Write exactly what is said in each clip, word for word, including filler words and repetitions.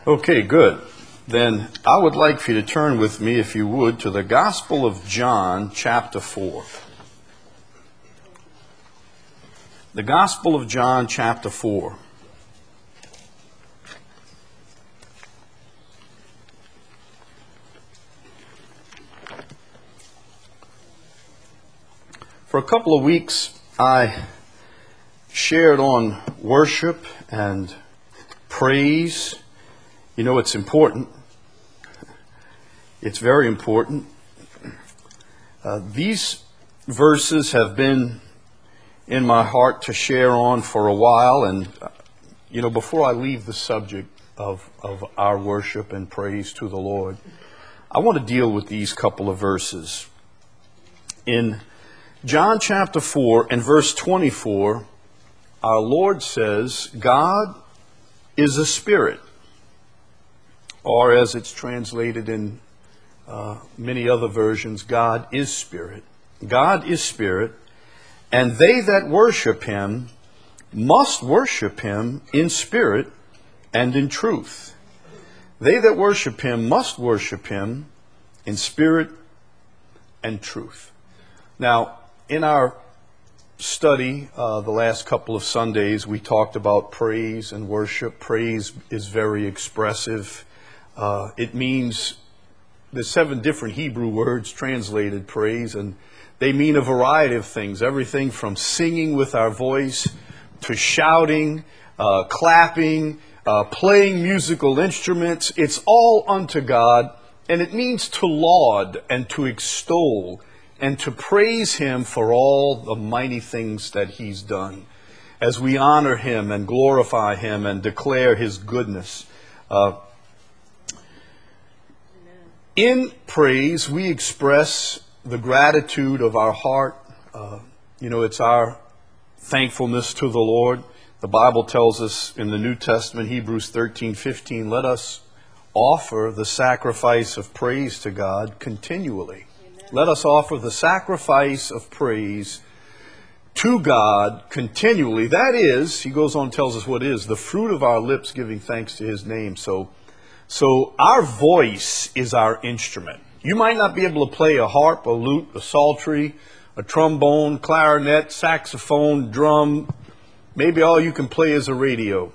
Okay, good. Then I would like for you to turn with me, if you would, to the Gospel of John, chapter four. The Gospel of John, chapter four. For a couple of weeks, I shared on worship and praise. You know, it's important. It's very important. Uh, these verses have been in my heart to share on for a while. And, uh, you know, before I leave the subject of, of our worship and praise to the Lord, I want to deal with these couple of verses. In John chapter four and verse twenty-four, our Lord says, God is a spirit. Or as it's translated in uh, many other versions, God is spirit. God is spirit, and they that worship him must worship him in spirit and in truth. They that worship him must worship him in spirit and truth. Now, in our study uh, the last couple of Sundays, we talked about praise and worship. Praise is very expressive. Uh, it means there's seven different Hebrew words translated praise, and they mean a variety of things. Everything from singing with our voice to shouting, uh, clapping, uh, playing musical instruments. It's all unto God, and it means to laud and to extol and to praise him for all the mighty things that he's done, as we honor him and glorify him and declare his goodness. Uh, In praise, we express the gratitude of our heart. Uh, you know, it's our thankfulness to the Lord. The Bible tells us in the New Testament, Hebrews thirteen fifteen, let us offer the sacrifice of praise to God continually. Amen. Let us offer the sacrifice of praise to God continually. That is, he goes on and tells us what is, the fruit of our lips giving thanks to his name. So, So our voice is our instrument. You might not be able to play a harp, a lute, a psaltery, a trombone, clarinet, saxophone, drum. Maybe all you can play is a radio.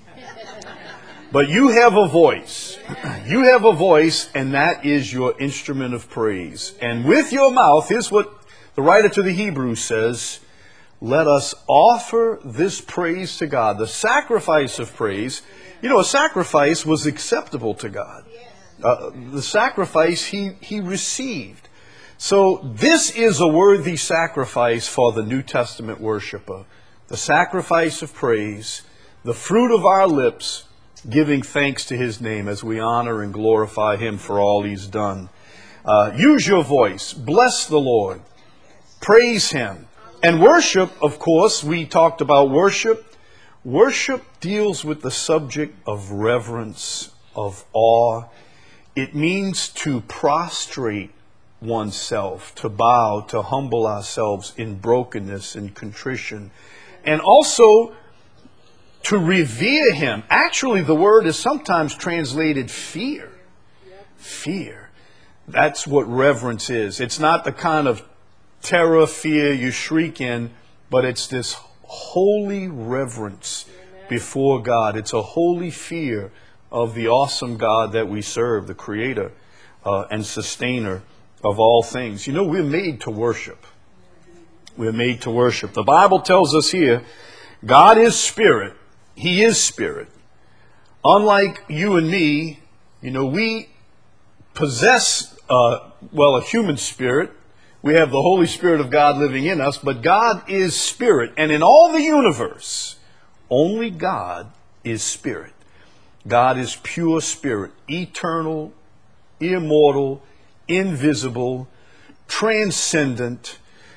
But you have a voice. You have a voice, and that is your instrument of praise. And with your mouth, here's what the writer to the Hebrews says, let us offer this praise to God, the sacrifice of praise. You know, a sacrifice was acceptable to God. Uh, the sacrifice he, he received. So this is a worthy sacrifice for the New Testament worshiper. The sacrifice of praise, the fruit of our lips, giving thanks to his name as we honor and glorify him for all he's done. Uh, use your voice. Bless the Lord. Praise him. And worship, of course, we talked about worship. Worship deals with the subject of reverence, of awe. It means to prostrate oneself, to bow, to humble ourselves in brokenness and contrition. And also to revere him. Actually, the word is sometimes translated fear. Fear. That's what reverence is. It's not the kind of terror, fear you shriek in, but it's this holy reverence before God. It's a holy fear of the awesome God that we serve, the creator uh, and sustainer of all things. You know, we're made to worship. We're made to worship. The Bible tells us here, God is spirit. He is spirit. Unlike you and me, you know, we possess, uh, well, a human spirit. We have the Holy Spirit of God living in us, but God is spirit. And in all the universe, only God is spirit. God is pure spirit, eternal, immortal, invisible, transcendent,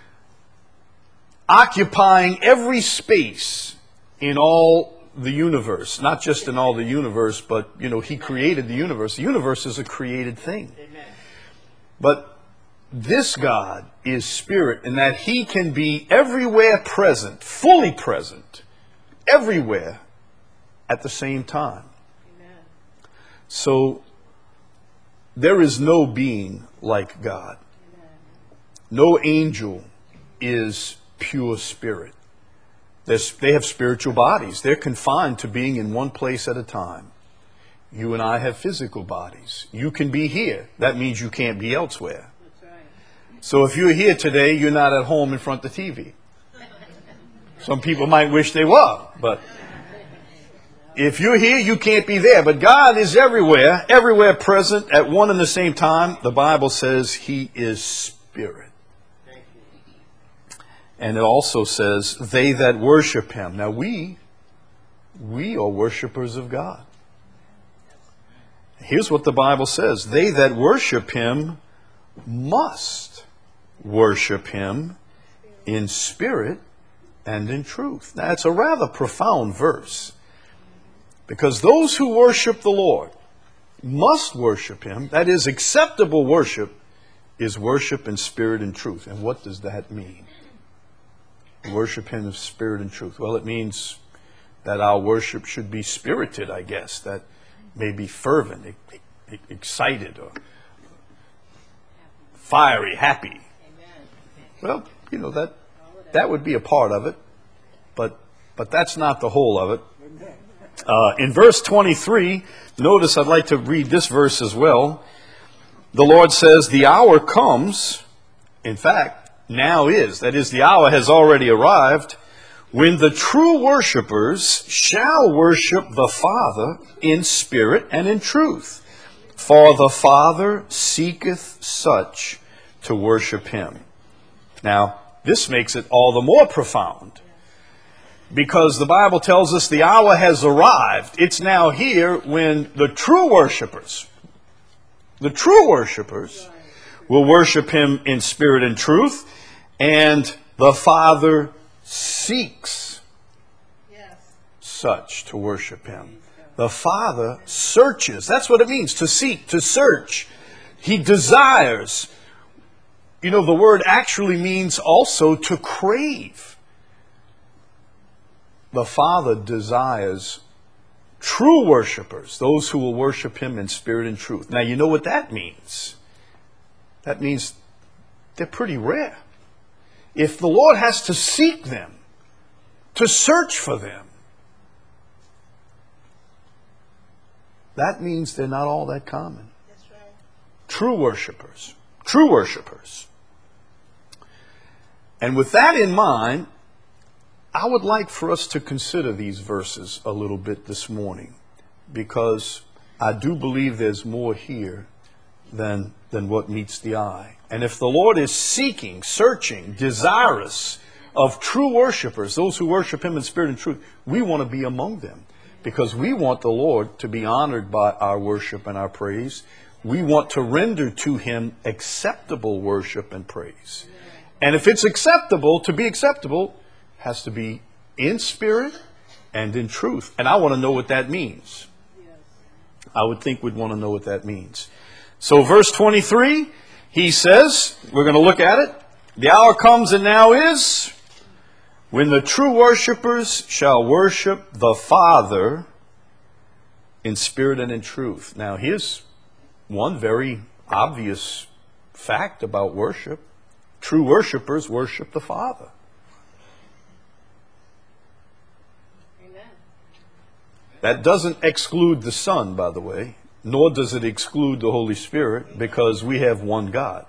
occupying every space in all the universe. Not just in all the universe, but, you know, he created the universe. The universe is a created thing. Amen. But this God is spirit, in that he can be everywhere present, fully present, everywhere at the same time. Amen. So there is no being like God. No angel is pure spirit. There's, they have spiritual bodies. They're confined to being in one place at a time. You and I have physical bodies. You can be here. That means you can't be elsewhere. That's right. So if you're here today, you're not at home in front of the T V. Some people might wish they were, but if you're here, you can't be there. But God is everywhere, everywhere present at one and the same time. The Bible says He is spirit. And it also says, they that worship Him. Now we, we are worshipers of God. Here's what the Bible says. They that worship Him must worship Him in spirit and in truth. Now it's a rather profound verse. Because those who worship the Lord must worship Him. That is, acceptable worship is worship in spirit and truth. And what does that mean? Worship Him in spirit and truth. Well, it means that our worship should be spirited, I guess. That may be fervent, e- e- excited, or fiery, happy. Well, you know, that that would be a part of it. But but that's not the whole of it. Uh, in verse twenty-three, notice I'd like to read this verse as well. The Lord says, the hour comes, in fact, now is, that is, the hour has already arrived, when the true worshipers shall worship the Father in spirit and in truth. For the Father seeketh such to worship Him. Now, this makes it all the more profound. Because the Bible tells us the hour has arrived. It's now here when the true worshipers, the true worshipers will worship Him in spirit and truth. And the Father seeks such to worship Him. The Father searches. That's what it means, to seek, to search. He desires. You know, the word actually means also to crave. The Father desires true worshipers, those who will worship Him in spirit and truth. Now, you know what that means? That means they're pretty rare. If the Lord has to seek them, to search for them, that means they're not all that common. That's right. True worshipers. True worshipers. And with that in mind, I would like for us to consider these verses a little bit this morning, because I do believe there's more here than, than what meets the eye. And if the Lord is seeking, searching, desirous of true worshipers, those who worship Him in spirit and truth, we want to be among them, because we want the Lord to be honored by our worship and our praise. We want to render to Him acceptable worship and praise. And if it's acceptable, to be acceptable, has to be in spirit and in truth. And I want to know what that means. I would think we'd want to know what that means. So verse twenty-three, he says, we're going to look at it. The hour comes and now is, when the true worshipers shall worship the Father in spirit and in truth. Now here's one very obvious fact about worship. True worshipers worship the Father. That doesn't exclude the Son, by the way, nor does it exclude the Holy Spirit, because we have one God.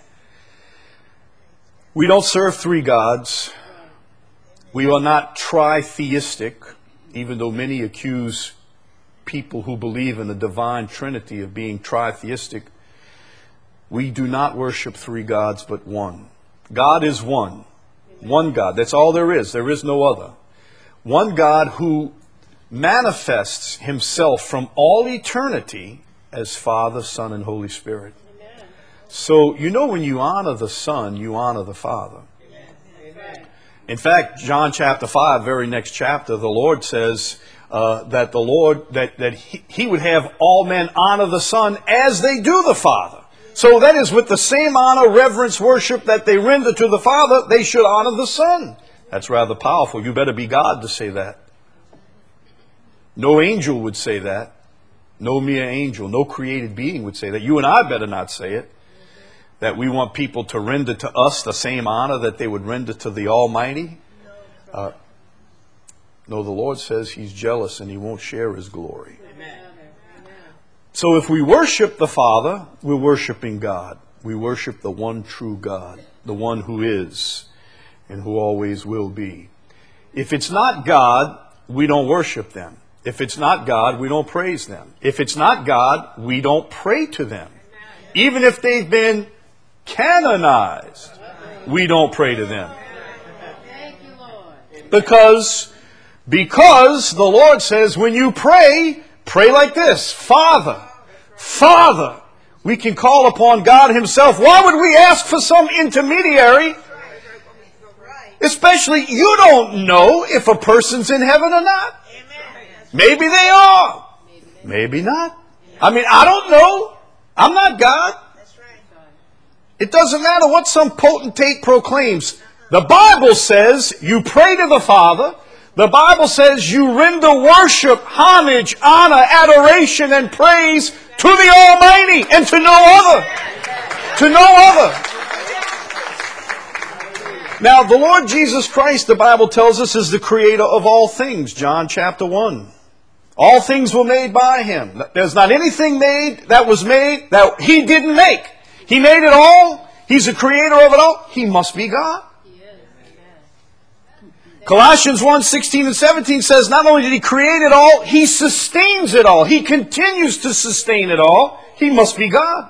We don't serve three gods. We are not tritheistic, even though many accuse people who believe in the divine Trinity of being tritheistic. We do not worship three gods, but one. God is one. One God. That's all there is. There is no other. One God who manifests Himself from all eternity as Father, Son, and Holy Spirit. Amen. So, you know, when you honor the Son, you honor the Father. Amen. In fact, John chapter five, very next chapter, the Lord says uh, that the Lord, that, that he, he would have all men honor the Son as they do the Father. So that is, with the same honor, reverence, worship that they render to the Father, they should honor the Son. That's rather powerful. You better be God to say that. No angel would say that. No mere angel, no created being would say that. You and I better not say it. That we want people to render to us the same honor that they would render to the Almighty. Uh, no, the Lord says He's jealous and He won't share His glory. Amen. So if we worship the Father, we're worshiping God. We worship the one true God, the one who is and who always will be. If it's not God, we don't worship them. If it's not God, we don't praise them. If it's not God, we don't pray to them. Even if they've been canonized, we don't pray to them. Because, because the Lord says when you pray, pray like this. Father, Father. We can call upon God Himself. Why would we ask for some intermediary? Especially, you don't know if a person's in heaven or not. Maybe they are. Maybe not. I mean, I don't know. I'm not God. It doesn't matter what some potentate proclaims. The Bible says you pray to the Father. The Bible says you render worship, homage, honor, adoration, and praise to the Almighty and to no other. To no other. Now, the Lord Jesus Christ, the Bible tells us, is the creator of all things. John chapter one. All things were made by Him. There's not anything made that was made that He didn't make. He made it all. He's the creator of it all. He must be God. Colossians one, sixteen and seventeen says not only did He create it all, He sustains it all. He continues to sustain it all. He must be God.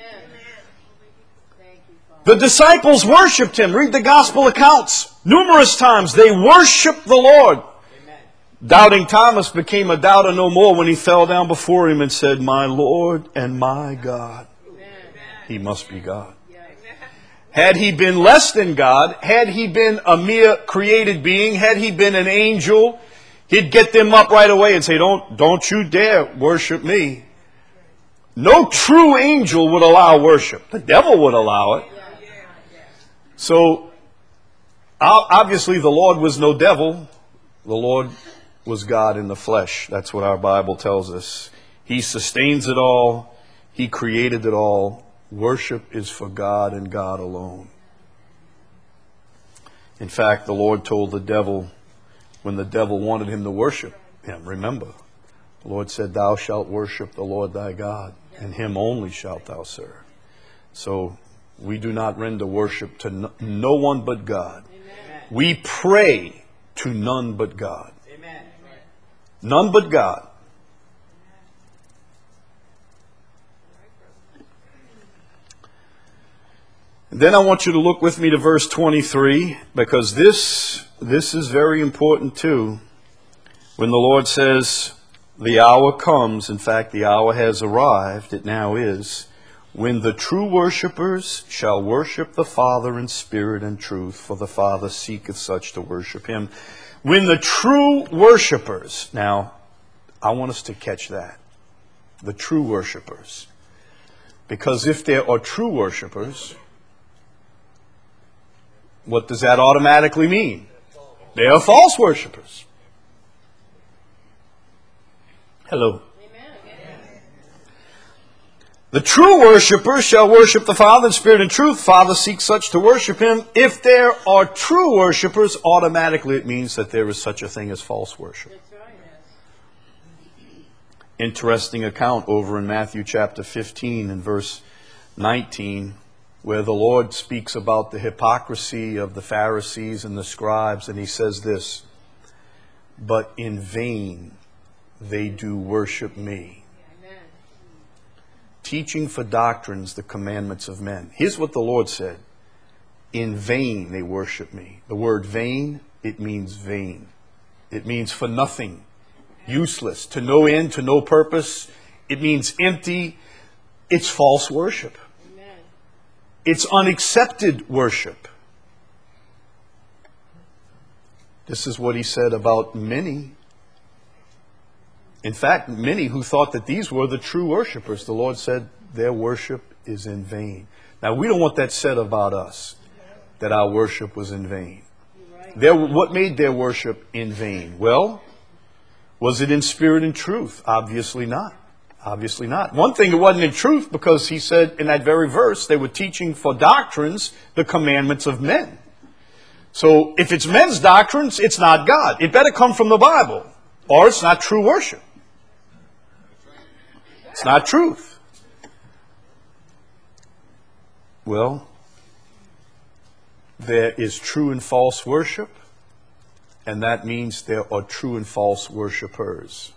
The disciples worshipped Him. Read the gospel accounts. Numerous times they worshiped the Lord. Amen. Doubting Thomas became a doubter no more when he fell down before Him and said, "My Lord and my God." Amen. He must be God. Had He been less than God, had He been a mere created being, had He been an angel, He'd get them up right away and say, don't, don't you dare worship me. No true angel would allow worship. The devil would allow it. So, obviously the Lord was no devil. The Lord was God in the flesh. That's what our Bible tells us. He sustains it all. He created it all. Worship is for God and God alone. In fact, the Lord told the devil, when the devil wanted him to worship Him, remember, the Lord said, "Thou shalt worship the Lord thy God, and Him only shalt thou serve." So, we do not render worship to no, no one but God. Amen. We pray to none but God. Amen. None but God. And then I want you to look with me to verse twenty-three, because this, this is very important too. When the Lord says, the hour comes, in fact the hour has arrived, it now is, when the true worshippers shall worship the Father in spirit and truth, for the Father seeketh such to worship Him. When the true worshippers, now, I want us to catch that. The true worshippers. Because if there are true worshippers, what does that automatically mean? They are false worshippers. Hello. The true worshippers shall worship the Father in spirit and truth. Father seeks such to worship Him. If there are true worshippers, automatically it means that there is such a thing as false worship. Interesting account over in Matthew chapter fifteen and verse nineteen, where the Lord speaks about the hypocrisy of the Pharisees and the scribes, and He says this, "But in vain they do worship me, teaching for doctrines the commandments of men." Here's what the Lord said. In vain they worship me. The word vain, it means vain. It means for nothing, useless, to no end, to no purpose. It means empty. It's false worship. Amen. It's unaccepted worship. This is what He said about many. In fact, many who thought that these were the true worshipers, the Lord said, their worship is in vain. Now, we don't want that said about us, that our worship was in vain. Their, what made their worship in vain? Well, was it in spirit and truth? Obviously not. Obviously not. One thing, it wasn't in truth, because he said in that very verse they were teaching for doctrines the commandments of men. So if it's men's doctrines, it's not God. It better come from the Bible, or it's not true worship. It's not truth. Well, there is true and false worship, and that means there are true and false worshipers.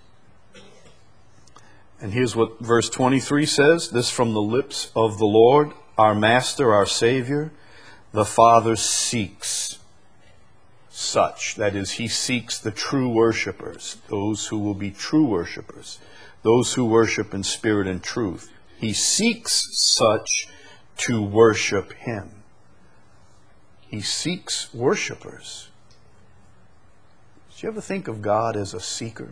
And here's what verse twenty-three says, this from the lips of the Lord, our Master, our Savior, the Father seeks such. That is, he seeks the true worshipers, those who will be true worshipers, those who worship in spirit and truth. He seeks such to worship him. He seeks worshipers. Did you ever think of God as a seeker?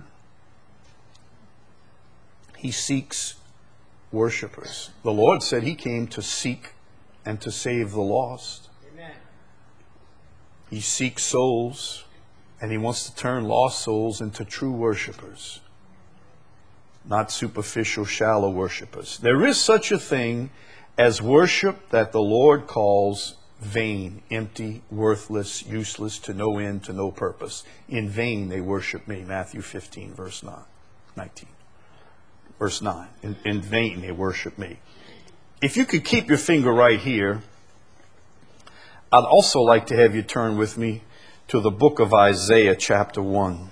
He seeks worshipers. The Lord said he came to seek and to save the lost. Amen. He seeks souls, and he wants to turn lost souls into true worshipers, not superficial, shallow worshipers. There is such a thing as worship that the Lord calls vain, empty, worthless, useless, to no end, to no purpose. In vain they worship me. Matthew fifteen, verse nine, nineteen. Verse nine. In, in vain they worship me. If you could keep your finger right here, I'd also like to have you turn with me to the book of Isaiah, chapter one.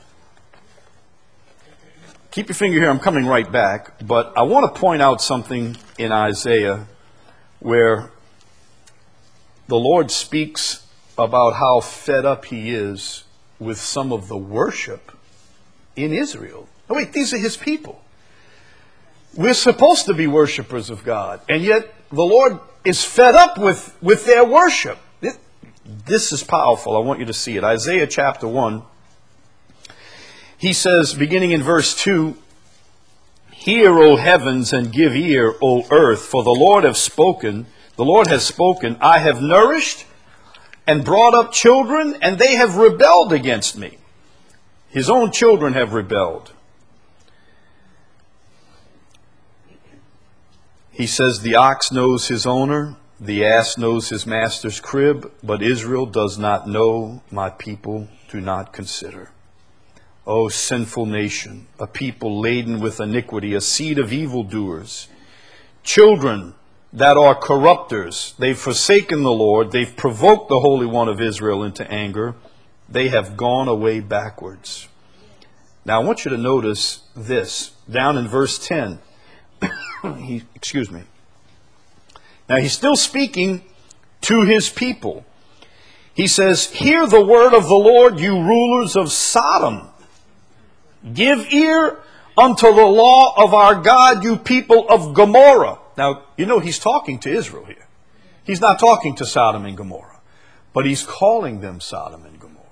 Keep your finger here. I'm coming right back. But I want to point out something in Isaiah where the Lord speaks about how fed up he is with some of the worship in Israel. Oh, wait, these are his people. We're supposed to be worshipers of God, and yet the Lord is fed up with, with their worship. It, this is powerful. I want you to see it. Isaiah chapter one. He says, beginning in verse two, "Hear, O heavens, and give ear, O earth, for the Lord has spoken. The Lord has spoken. I have nourished and brought up children, and they have rebelled against me." His own children have rebelled. He says, "The ox knows his owner, the ass knows his master's crib, but Israel does not know, my people do not consider. O sinful nation, a people laden with iniquity, a seed of evildoers, children that are corrupters. They've forsaken the Lord. They've provoked the Holy One of Israel into anger. They have gone away backwards." Now I want you to notice this down in verse ten. he, excuse me. Now he's still speaking to his people. He says, "Hear the word of the Lord, you rulers of Sodom. Give ear unto the law of our God, you people of Gomorrah." Now, you know he's talking to Israel here. He's not talking to Sodom and Gomorrah, but he's calling them Sodom and Gomorrah.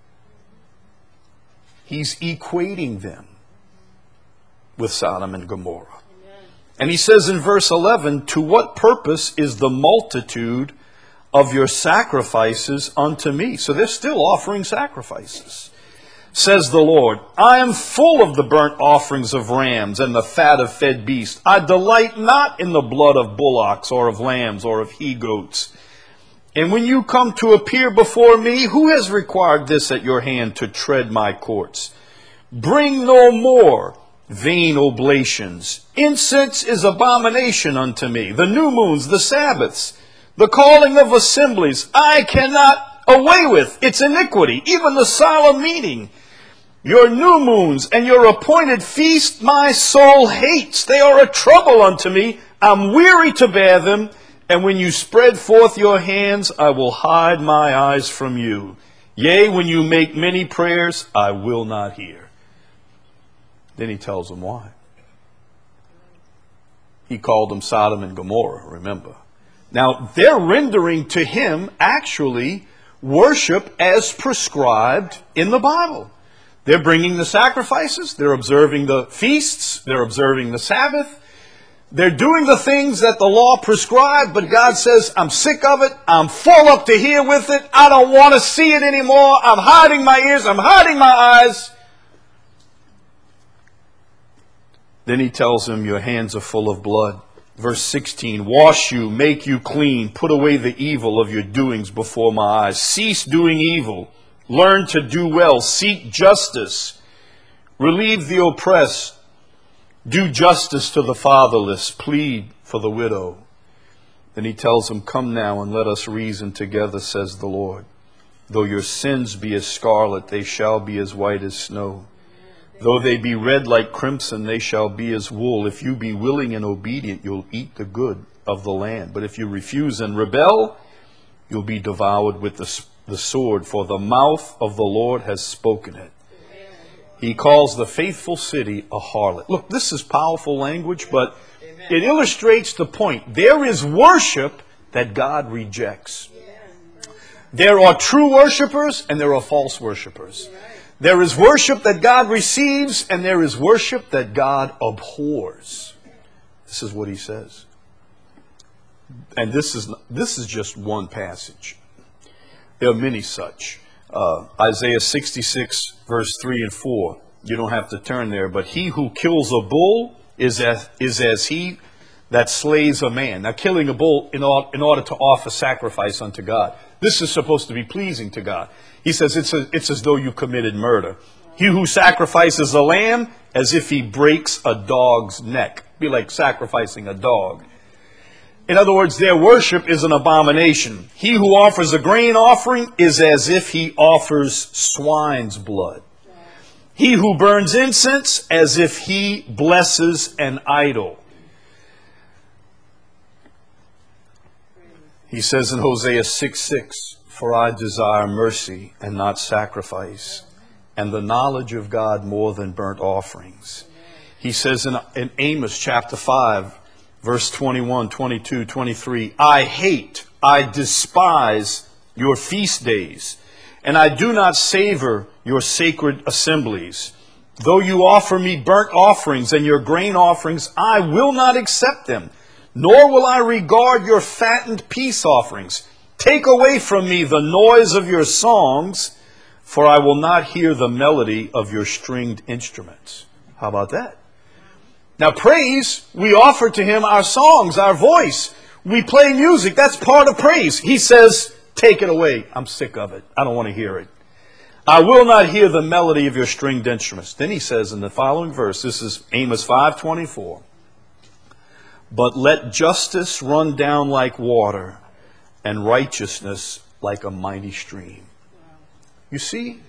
He's equating them with Sodom and Gomorrah. Amen. And he says in verse eleven, "To what purpose is the multitude of your sacrifices unto me?" So they're still offering sacrifices. Says the Lord, "I am full of the burnt offerings of rams and the fat of fed beasts. I delight not in the blood of bullocks or of lambs or of he-goats. And when you come to appear before me, who has required this at your hand to tread my courts? Bring no more vain oblations. Incense is abomination unto me. The new moons, the Sabbaths, the calling of assemblies, I cannot away with. It's iniquity. Even the solemn meeting. Your new moons and your appointed feast my soul hates. They are a trouble unto me. I'm weary to bear them. And when you spread forth your hands, I will hide my eyes from you. Yea, when you make many prayers, I will not hear." Then he tells them why. He called them Sodom and Gomorrah, remember. Now, they're rendering to him actually worship as prescribed in the Bible. They're bringing the sacrifices. They're observing the feasts. They're observing the Sabbath. They're doing the things that the law prescribed, but God says, I'm sick of it. I'm full up to here with it. I don't want to see it anymore. I'm hiding my ears. I'm hiding my eyes. Then he tells him, your hands are full of blood. Verse sixteen, wash you, make you clean, put away the evil of your doings before my eyes. Cease doing evil, learn to do well, seek justice, relieve the oppressed, do justice to the fatherless, plead for the widow. Then he tells him, come now and let us reason together, says the Lord. Though your sins be as scarlet, they shall be as white as snow. Though they be red like crimson, they shall be as wool. If you be willing and obedient, you'll eat the good of the land. But if you refuse and rebel, you'll be devoured with the, the sword, for the mouth of the Lord has spoken it. He calls the faithful city a harlot. Look, this is powerful language, but it illustrates the point. There is worship that God rejects. There are true worshipers and there are false worshipers. There is worship that God receives and there is worship that God abhors. This is what he says. And this is this is just one passage. There are many such. Uh, Isaiah sixty-six, verse three and four. You don't have to turn there. But he who kills a bull is as, is as he that slays a man. Now, killing a bull in, or, in order to offer sacrifice unto God. This is supposed to be pleasing to God. He says it's, a, it's as though you committed murder. He who sacrifices a lamb as if he breaks a dog's neck. Be like sacrificing a dog. In other words, their worship is an abomination. He who offers a grain offering is as if he offers swine's blood. He who burns incense as if he blesses an idol. He says in Hosea six six, for I desire mercy and not sacrifice, and the knowledge of God more than burnt offerings. He says in, in Amos chapter five, verse twenty-one, twenty-two, twenty-three, I hate, I despise your feast days, and I do not savor your sacred assemblies. Though you offer me burnt offerings and your grain offerings, I will not accept them, nor will I regard your fattened peace offerings. Take away from me the noise of your songs, for I will not hear the melody of your stringed instruments. How about that? Now, praise, we offer to him our songs, our voice. We play music. That's part of praise. He says, take it away. I'm sick of it. I don't want to hear it. I will not hear the melody of your stringed instruments. Then he says in the following verse, this is Amos five twenty-four, but let justice run down like water and righteousness like a mighty stream. You see,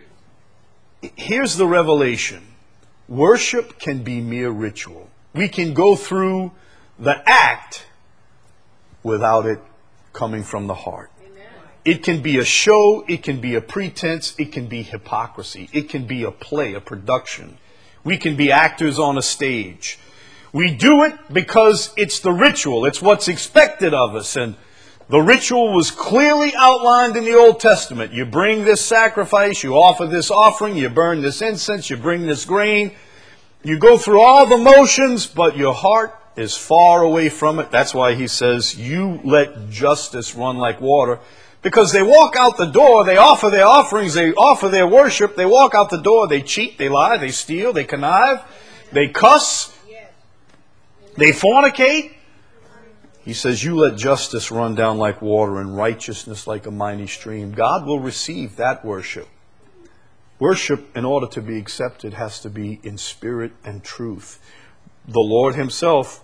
here's the revelation. Worship can be mere ritual. We can go through the act without it coming from the heart. Amen. It can be a show, it can be a pretense, it can be hypocrisy, it can be a play, a production. We can be actors on a stage. We do it because it's the ritual, it's what's expected of us. And the ritual was clearly outlined in the Old Testament. You bring this sacrifice, you offer this offering, you burn this incense, you bring this grain. You go through all the motions, but your heart is far away from it. That's why he says, you let justice run like water. Because they walk out the door, they offer their offerings, they offer their worship, they walk out the door, they cheat, they lie, they steal, they connive, they cuss, they fornicate. He says, you let justice run down like water and righteousness like a mighty stream. God will receive that worship. Worship, in order to be accepted, has to be in spirit and truth. The Lord himself,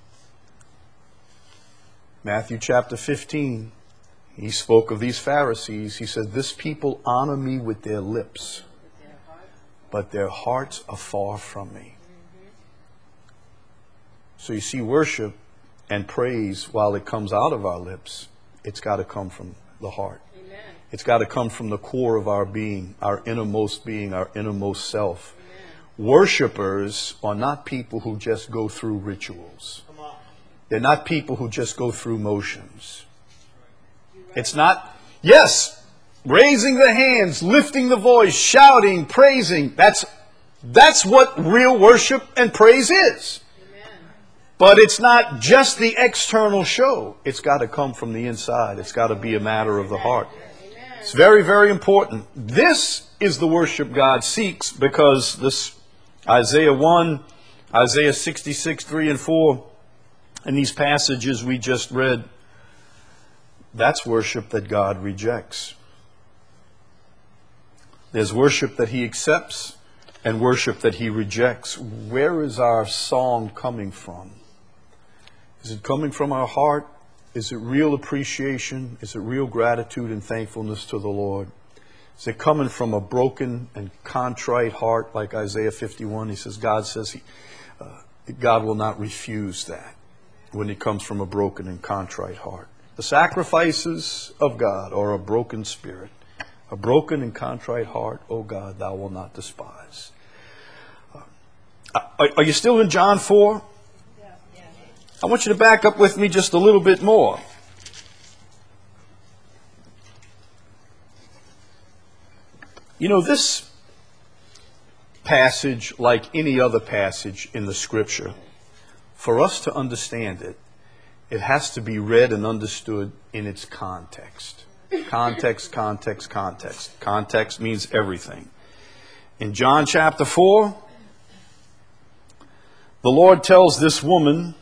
Matthew chapter fifteen, he spoke of these Pharisees. He said, this people honor me with their lips, but their hearts are far from me. So you see, worship and praise, while it comes out of our lips, it's got to come from the heart. Amen. It's got to come from the core of our being, our innermost being, our innermost self. Amen. Worshippers are not people who just go through rituals. They're not people who just go through motions. It's not, yes, raising the hands, lifting the voice, shouting, praising. That's, that's what real worship and praise is. But it's not just the external show. It's got to come from the inside. It's got to be a matter of the heart. It's very, very important. This is the worship God seeks, because this Isaiah one, Isaiah sixty-six, three and four, and these passages we just read, that's worship that God rejects. There's worship that he accepts and worship that he rejects. Where is our song coming from? Is it coming from our heart? Is it real appreciation? Is it real gratitude and thankfulness to the Lord? Is it coming from a broken and contrite heart like Isaiah fifty-one? He says, God says he, uh, God will not refuse that when it comes from a broken and contrite heart. The sacrifices of God are a broken spirit. A broken and contrite heart, O God, thou wilt not despise. Uh, are, are you still in John four? Yeah, yeah. I want you to back up with me just a little bit more. You know, this passage, like any other passage in the Scripture, for us to understand it, it has to be read and understood in its context. Context, context, context. Context means everything. In John chapter four, the Lord tells this woman,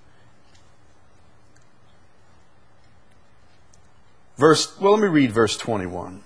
verse, well, let me read verse twenty-one.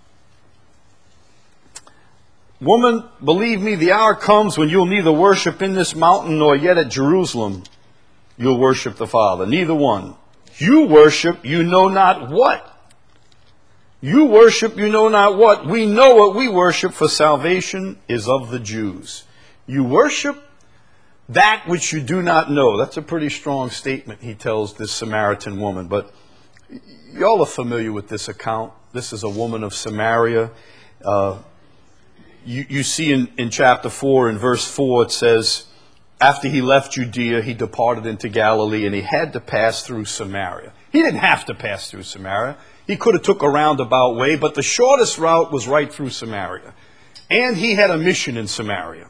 Woman, believe me, the hour comes when you'll neither worship in this mountain nor yet at Jerusalem you'll worship the Father. Neither one. You worship, you know not what. You worship, you know not what. We know what we worship, for salvation is of the Jews. You worship that which you do not know. That's a pretty strong statement he tells this Samaritan woman. But y'all are familiar with this account. This is a woman of Samaria. Uh, you, you see in, in chapter four, in verse four, it says, after he left Judea, he departed into Galilee, and he had to pass through Samaria. He didn't have to pass through Samaria. He could have took a roundabout way, but the shortest route was right through Samaria. And he had a mission in Samaria.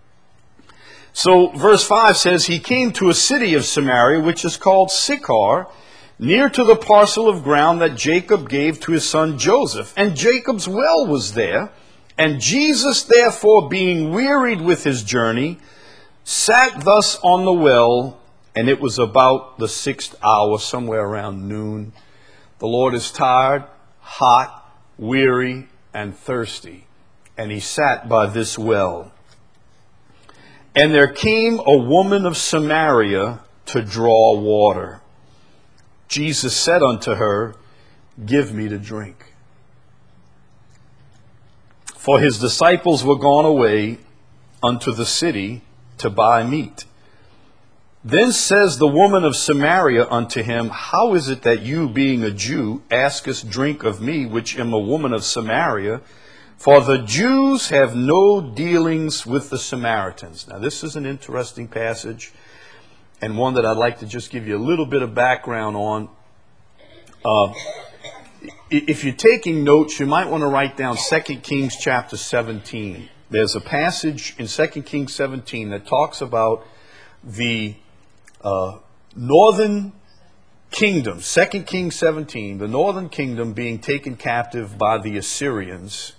So verse five says, he came to a city of Samaria, which is called Sychar, near to the parcel of ground that Jacob gave to his son Joseph. And Jacob's well was there. And Jesus, therefore, being wearied with his journey, sat thus on the well, and it was about the sixth hour, somewhere around noon. The Lord is tired, hot, weary, and thirsty. And he sat by this well. And there came a woman of Samaria to draw water. Jesus said unto her, give me to drink. For his disciples were gone away unto the city to buy meat. Then says the woman of Samaria unto him, how is it that you, being a Jew, askest drink of me, which am a woman of Samaria? For the Jews have no dealings with the Samaritans. Now, this is an interesting passage, and one that I'd like to just give you a little bit of background on. Uh, if you're taking notes, you might want to write down Second Kings chapter seventeen. There's a passage in Second Kings seventeen that talks about the uh, northern kingdom, Second Kings seventeen, the northern kingdom being taken captive by the Assyrians.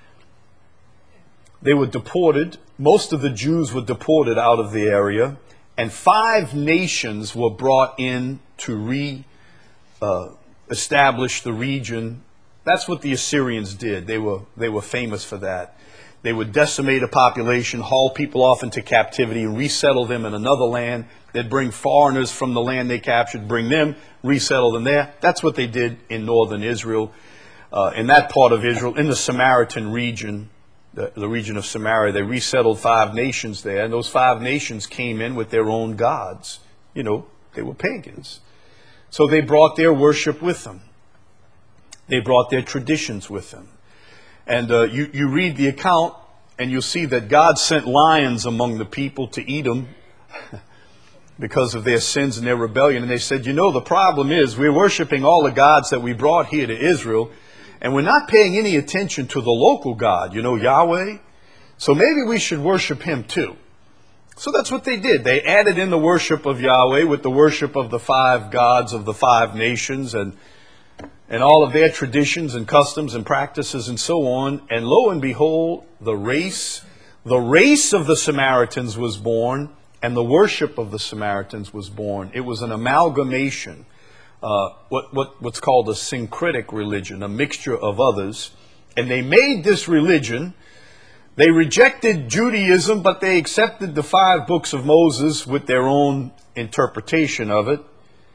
They were deported. Most of the Jews were deported out of the area, and five nations were brought in to re uh, establish the region. That's what the Assyrians did. They were they were famous for that. They would decimate a population, haul people off into captivity, and resettle them in another land. They'd bring foreigners from the land they captured, bring them, resettle them there. That's what they did in northern Israel, uh, in that part of Israel, in the Samaritan region, the, the region of Samaria. They resettled five nations there, and those five nations came in with their own gods. You know, they were pagans. So they brought their worship with them. They brought their traditions with them. And uh, you, you read the account, and you'll see that God sent lions among the people to eat them because of their sins and their rebellion. And they said, you know, the problem is we're worshiping all the gods that we brought here to Israel, and we're not paying any attention to the local God, you know, Yahweh. So maybe we should worship him too. So that's what they did. They added in the worship of Yahweh with the worship of the five gods of the five nations, and and all of their traditions and customs and practices and so on. And lo and behold, the race, the race of the Samaritans was born, and the worship of the Samaritans was born. It was an amalgamation, uh, what, what, what's called a syncretic religion, a mixture of others. And they made this religion. They rejected Judaism, but they accepted the five books of Moses with their own interpretation of it.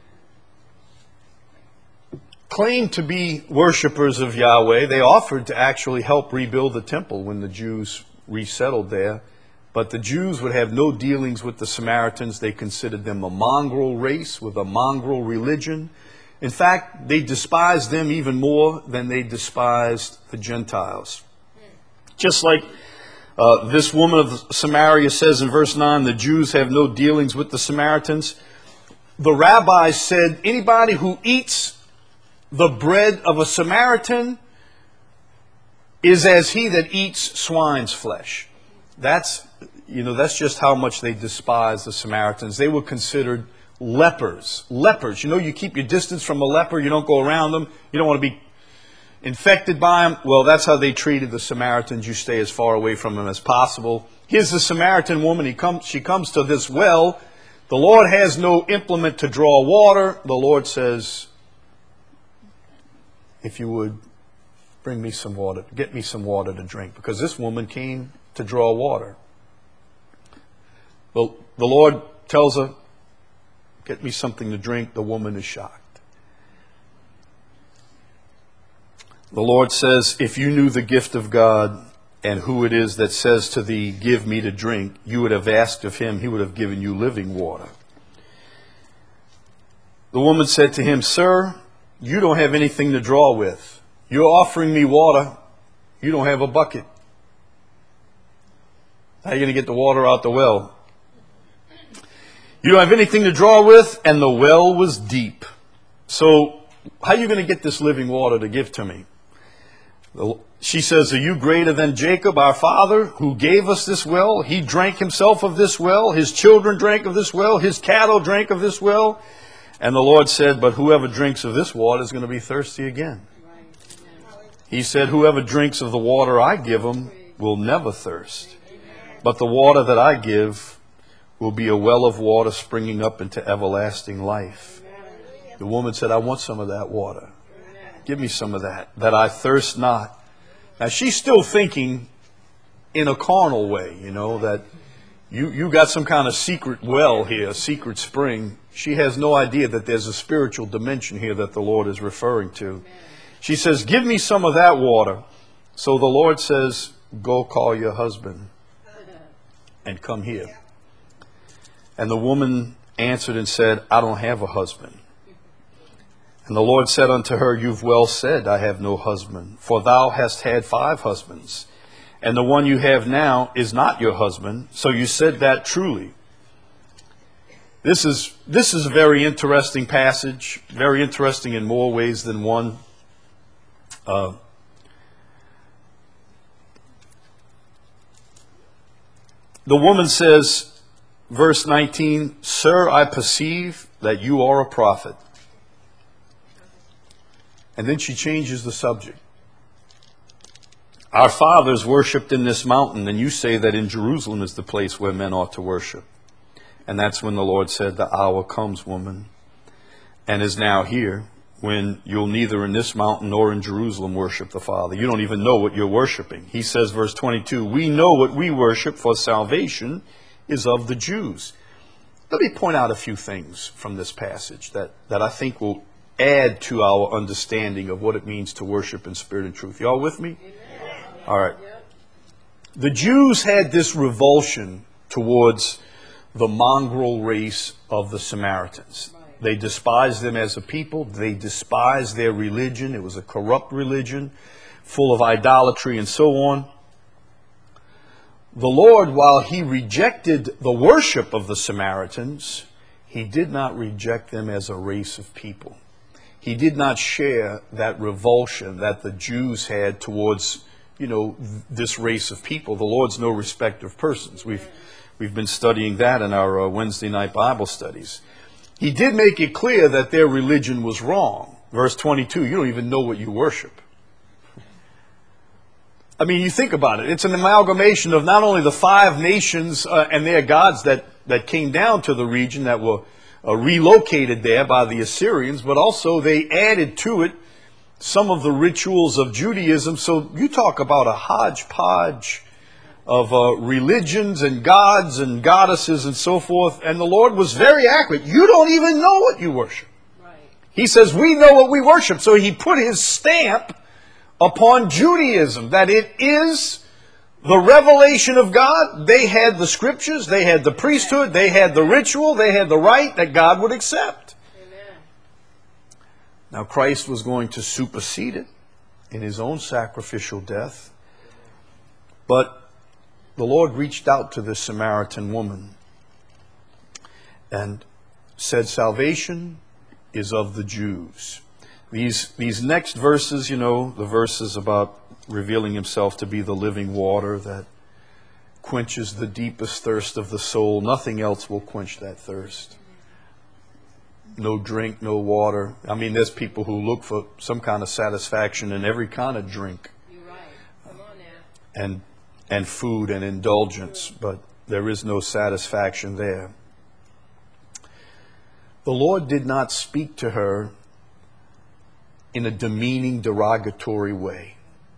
Claimed to be worshipers of Yahweh. They offered to actually help rebuild the temple when the Jews resettled there. But the Jews would have no dealings with the Samaritans. They considered them a mongrel race with a mongrel religion. In fact, they despised them even more than they despised the Gentiles. Just like uh, this woman of Samaria says in verse nine, the Jews have no dealings with the Samaritans. The rabbis said anybody who eats the bread of a Samaritan is as he that eats swine's flesh. That's, you know, that's just how much they despised the Samaritans. They were considered lepers. Lepers. You know, you keep your distance from a leper. You don't go around them. You don't want to be infected by them. Well, that's how they treated the Samaritans. You stay as far away from them as possible. Here's the Samaritan woman. He comes, she comes to this well. The Lord has no implement to draw water. The Lord says, if you would bring me some water, get me some water to drink, because this woman came to draw water. Well, the Lord tells her, get me something to drink. The woman is shocked. The Lord says, if you knew the gift of God and who it is that says to thee, give me to drink, you would have asked of him, he would have given you living water. The woman said to him, sir, you don't have anything to draw with. You're offering me water. You don't have a bucket. How are you going to get the water out the well? You don't have anything to draw with, and the well was deep. So how are you going to get this living water to give to me? She says, are you greater than Jacob, our father, who gave us this well? He drank himself of this well. His children drank of this well. His cattle drank of this well. And the Lord said, but whoever drinks of this water is going to be thirsty again. He said, whoever drinks of the water I give him will never thirst. But the water that I give will be a well of water springing up into everlasting life. The woman said, I want some of that water. Give me some of that, that I thirst not. Now she's still thinking in a carnal way, you know, that you, you got some kind of secret well here, a secret spring. She has no idea that there's a spiritual dimension here that the Lord is referring to. She says, give me some of that water. So the Lord says, go call your husband and come here. And the woman answered and said, I don't have a husband. And the Lord said unto her, you've well said, I have no husband. For thou hast had five husbands, and the one you have now is not your husband. So you said that truly. This is, this is a very interesting passage, very interesting in more ways than one. Uh, the woman says, verse nineteen, sir, I perceive that you are a prophet. And then she changes the subject. Our fathers worshipped in this mountain, and you say that in Jerusalem is the place where men ought to worship. And that's when the Lord said, the hour comes, woman, and is now here, when you'll neither in this mountain nor in Jerusalem worship the Father. You don't even know what you're worshiping. He says, verse twenty-two, we know what we worship, for salvation is of the Jews. Let me point out a few things from this passage that, that I think will add to our understanding of what it means to worship in spirit and truth. Y'all with me? Amen. All right. The Jews had this revulsion towards the mongrel race of the Samaritans. They despised them as a people. They despised their religion. It was a corrupt religion, full of idolatry and so on. The Lord, while he rejected the worship of the Samaritans, he did not reject them as a race of people. He did not share that revulsion that the Jews had towards, you know, this race of people. The Lord's no respecter of persons. We've We've been studying that in our uh, Wednesday night Bible studies. He did make it clear that their religion was wrong. Verse twenty-two, you don't even know what you worship. I mean, you think about it. It's an amalgamation of not only the five nations uh, and their gods that that came down to the region that were uh, relocated there by the Assyrians, but also they added to it some of the rituals of Judaism. So you talk about a hodgepodge of uh, religions and gods and goddesses and so forth. And the Lord was very accurate. You don't even know what you worship. Right. He says, we know what we worship. So he put his stamp upon Judaism, that it is the revelation of God. They had the scriptures, they had the priesthood, they had the ritual, they had the rite that God would accept. Amen. Now Christ was going to supersede it in his own sacrificial death. But the Lord reached out to this Samaritan woman and said, salvation is of the Jews. These, these next verses, you know, the verses about revealing himself to be the living water that quenches the deepest thirst of the soul. Nothing else will quench that thirst. No drink, no water. I mean, there's people who look for some kind of satisfaction in every kind of drink. You're right. Come on now. And and food and indulgence, but there is no satisfaction there. The Lord did not speak to her in a demeaning, derogatory way,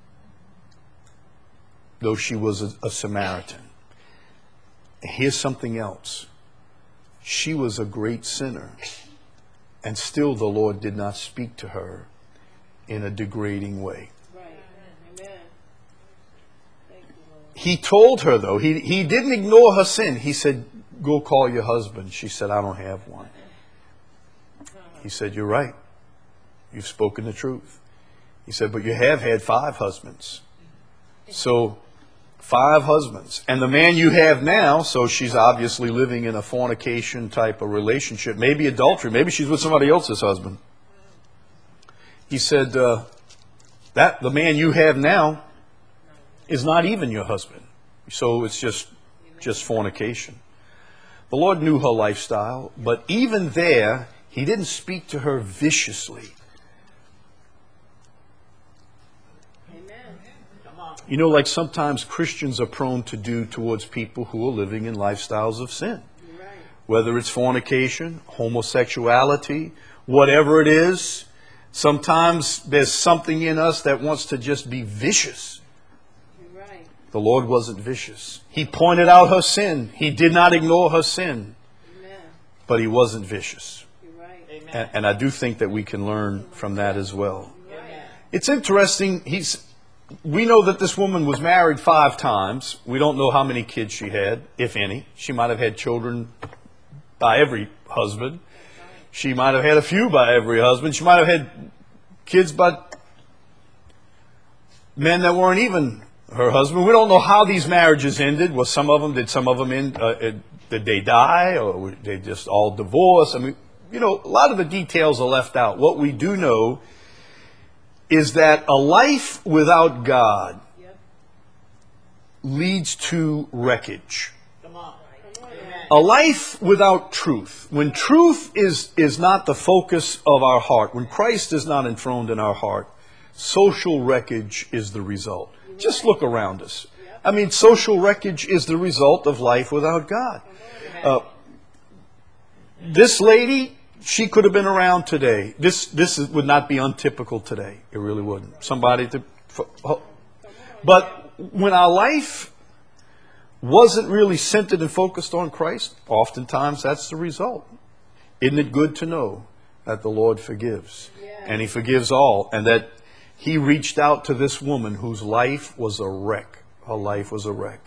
though she was a, a Samaritan. Here's something else. She was a great sinner, and still the Lord did not speak to her in a degrading way. He told her, though, he, he didn't ignore her sin. He said, go call your husband. She said, I don't have one. He said, you're right. You've spoken the truth. He said, but you have had five husbands. So, five husbands. And the man you have now, so she's obviously living in a fornication type of relationship, maybe adultery, maybe she's with somebody else's husband. He said, uh, that the man you have now is not even your husband. So it's just just fornication. The Lord knew her lifestyle, but even there, he didn't speak to her viciously. Amen. You know, like sometimes Christians are prone to do towards people who are living in lifestyles of sin. Right. Whether it's fornication, homosexuality, whatever it is, sometimes there's something in us that wants to just be vicious. The Lord wasn't vicious. He pointed out her sin. He did not ignore her sin. Amen. But he wasn't vicious. You're right. And, and I do think that we can learn from that as well. Amen. It's interesting. He's, we know that this woman was married five times. We don't know how many kids she had, if any. She might have had children by every husband. She might have had a few by every husband. She might have had kids by men that weren't even her husband. We don't know how these marriages ended. Was some of them, did some of them end, uh, did they die, or were they just all divorced? I mean, you know, a lot of the details are left out. What we do know is that a life without God yep. leads to wreckage. Come on. A life without truth. When truth is, is not the focus of our heart, when Christ is not enthroned in our heart, social wreckage is the result. Just look around us. I mean, social wreckage is the result of life without God. Uh, this lady, she could have been around today. This this is, would not be untypical today. It really wouldn't. Somebody to, but when our life wasn't really centered and focused on Christ, oftentimes that's the result. Isn't it good to know that the Lord forgives, and He forgives all, and that He reached out to this woman whose life was a wreck. Her life was a wreck.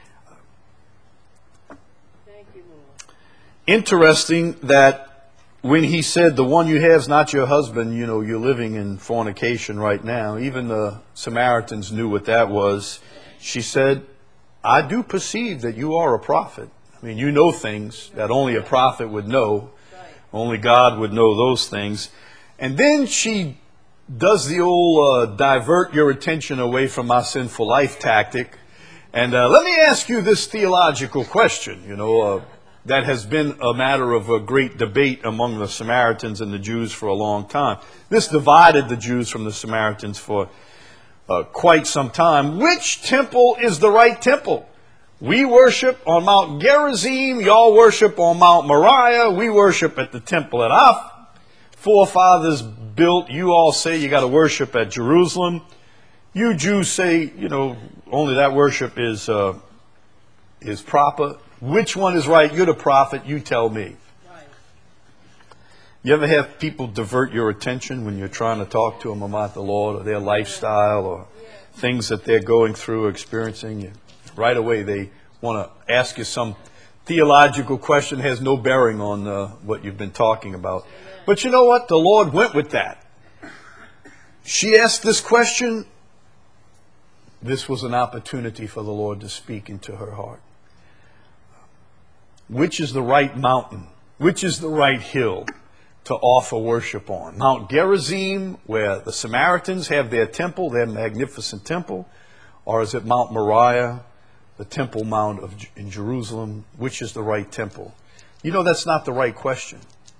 Thank you, Lord. Interesting that when He said, the one you have is not your husband, you know, you're living in fornication right now. Even the Samaritans knew what that was. She said, I do perceive that you are a prophet. I mean, you know things that only a prophet would know. Only God would know those things. And then she does the old uh, divert your attention away from my sinful life tactic. And uh, let me ask you this theological question, you know, uh, that has been a matter of a great debate among the Samaritans and the Jews for a long time. This divided the Jews from the Samaritans for uh, quite some time. Which temple is the right temple? We worship on Mount Gerizim. Y'all worship on Mount Moriah. We worship at the temple that our forefathers built. You all say you got to worship at Jerusalem. You Jews say, you know, only that worship is uh, is proper. Which one is right? You're the prophet. You tell me. Right. You ever have people divert your attention when you're trying to talk to them about the Lord or their lifestyle or yeah. things that they're going through or experiencing? You, right away, they want to ask you some theological question that has no bearing on uh, what you've been talking about. Amen. But you know what? The Lord went with that. She asked this question. This was an opportunity for the Lord to speak into her heart. Which is the right mountain? Which is the right hill to offer worship on? Mount Gerizim, where the Samaritans have their temple, their magnificent temple? Or is it Mount Moriah, the Temple Mount of, in Jerusalem? Which is the right temple? You know, that's not the right question.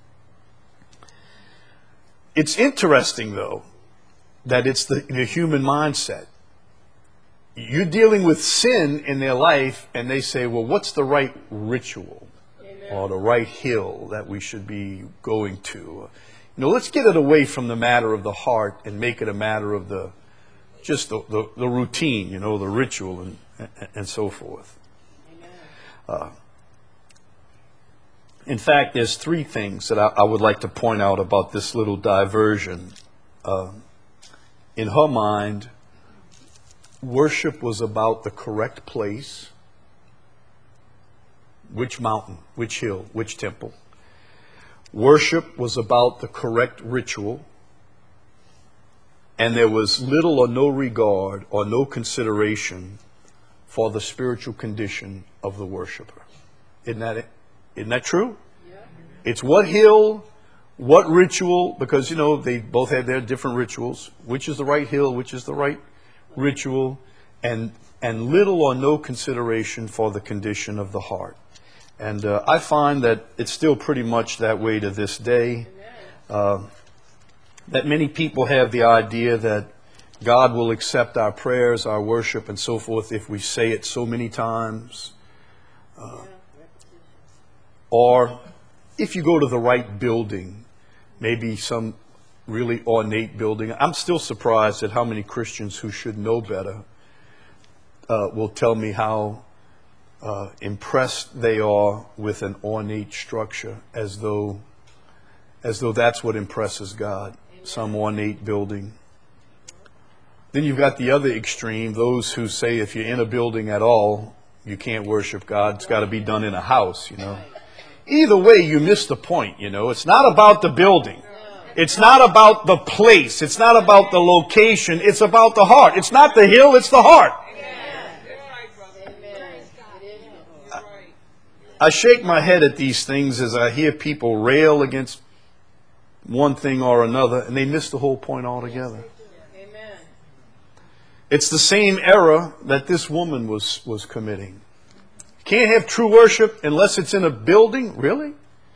It's interesting, though, that it's the, the human mindset. You're dealing with sin in their life, and they say, well, what's the right ritual? Amen. Or the right hill that we should be going to? You know, let's get it away from the matter of the heart and make it a matter of the just the, the, the routine, you know, the ritual and, and, and so forth. Uh, in fact, there's three things that I, I would like to point out about this little diversion. Uh, in her mind, worship was about the correct place. Which mountain, which hill, which temple. Worship was about the correct ritual. And there was little or no regard or no consideration for the spiritual condition of the worshiper. Isn't that it? Isn't that true? Yeah. It's what hill, what ritual, because, you know, they both had their different rituals. Which is the right hill, which is the right ritual, and and little or no consideration for the condition of the heart. And uh, I find that it's still pretty much that way to this day. Uh, that many people have the idea that God will accept our prayers, our worship, and so forth if we say it so many times. Uh, or if you go to the right building, maybe some really ornate building. I'm still surprised at how many Christians who should know better uh, will tell me how uh, impressed they are with an ornate structure, as though as though that's what impresses God, some ornate building. Then you've got the other extreme, those who say if you're in a building at all, you can't worship God. It's got to be done in a house, you know. Either way, you miss the point, you know. It's not about the building. It's not about the place. It's not about the location. It's about the heart. It's not the hill, it's the heart. I shake my head at these things as I hear people rail against one thing or another, and they miss the whole point altogether. It's the same error that this woman was, was committing. Can't have true worship unless it's in a building? Really?